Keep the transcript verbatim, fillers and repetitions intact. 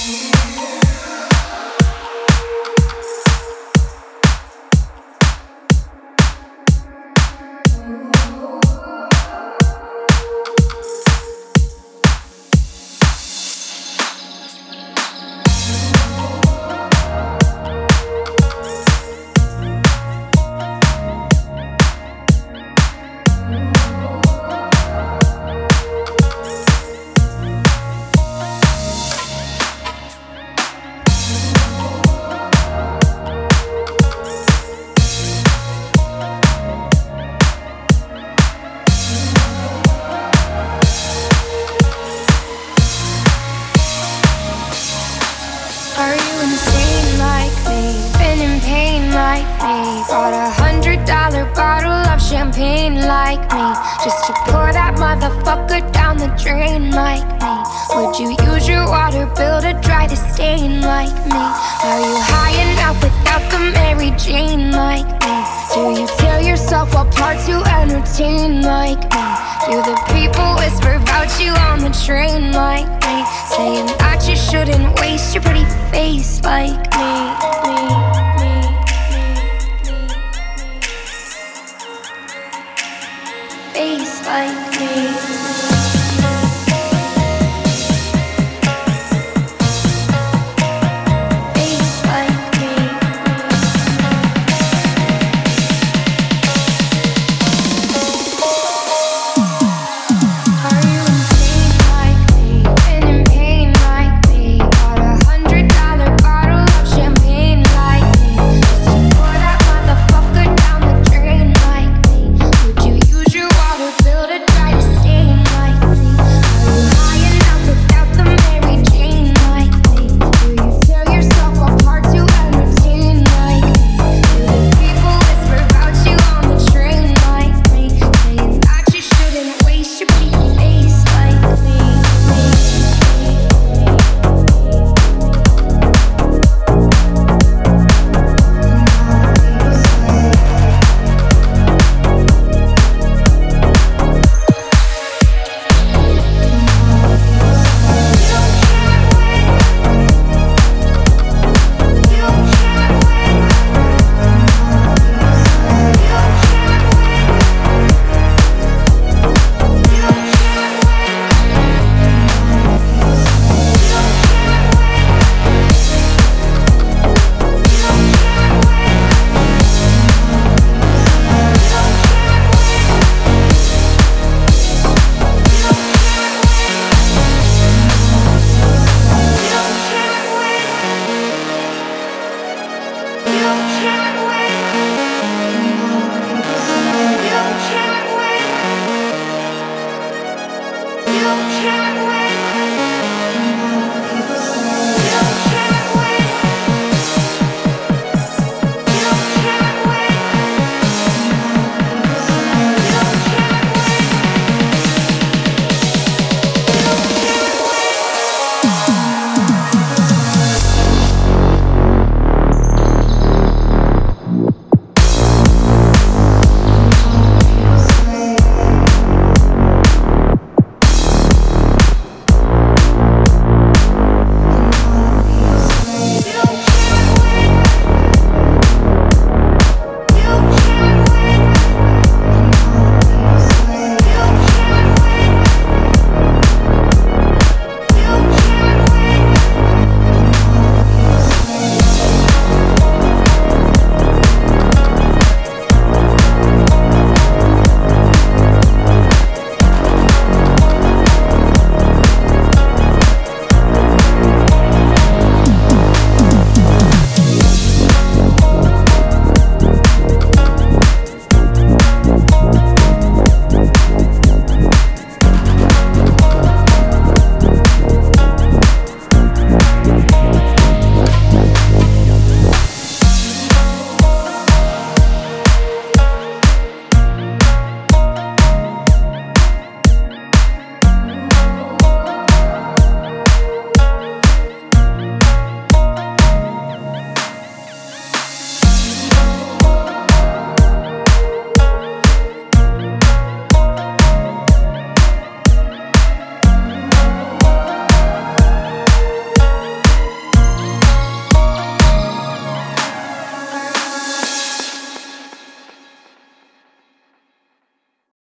Are you insane like me? Been in pain like me? Bought a hundred dollar bottle of champagne like me, just to pour that motherfucker down the drain like me? Would you use your water bill to dry the stain like me? Are you high enough without the Mary Jane like me? Do you tear yourself apart to entertain like me? Do the people whisper about you on the train like me, saying that you shouldn't waste your pretty face like me?